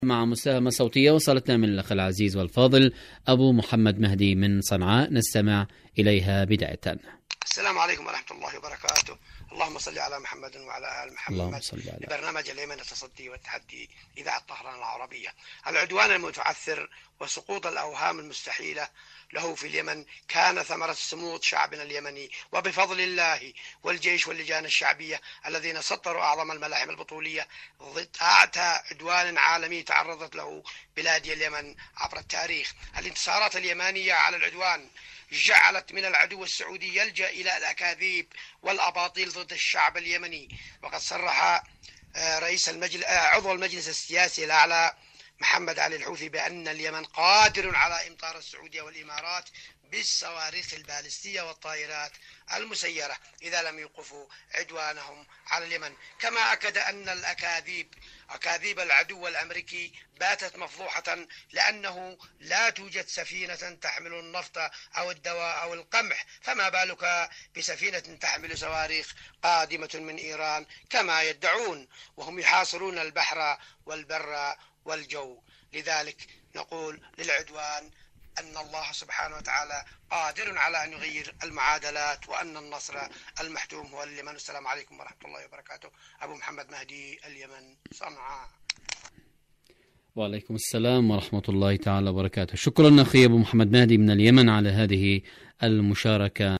مع مساهمة صوتية وصلتنا من الأخ العزيز والفاضل أبو محمد مهدي من صنعاء، نستمع إليها بداية. السلام عليكم ورحمة الله وبركاته. اللهم صل على محمد وعلى آل محمد. لبرنامج اليمن التصدي والتحدي إذاعة طهران العربية. العدوان المتعثر وسقوط الأوهام المستحيلة له في اليمن كان ثمرة صمود شعبنا اليمني، وبفضل الله والجيش واللجان الشعبية الذين سطروا أعظم الملاحم البطولية ضد أعتى عدوان عالمي تعرضت له بلاد اليمن عبر التاريخ. الانتصارات اليمانية على العدوان جعلت من العدو السعودي يلجأ إلى الأكاذيب والأباطيل ضد الشعب اليمني. وقد صرح عضو المجلس السياسي الأعلى محمد علي الحوثي بأن اليمن قادر على إمطار السعودية والإمارات بالصواريخ البالستية والطائرات المسيرة إذا لم يوقفوا عدوانهم على اليمن. كما أكد أن أكاذيب العدو الأمريكي باتت مفضوحة، لأنه لا توجد سفينة تحمل النفط أو الدواء أو القمح، فما بالك بسفينة تحمل صواريخ قادمة من إيران كما يدعون، وهم يحاصرون البحر والبر والجو. لذلك نقول للعدوان أن الله سبحانه وتعالى قادر على أن يغير المعادلات، وأن النصر المحتوم هو اليمن. السلام عليكم ورحمة الله وبركاته. أبو محمد مهدي، اليمن، صنعاء. وعليكم السلام ورحمة الله تعالى وبركاته. شكرا أخي أبو محمد مهدي من اليمن على هذه المشاركة.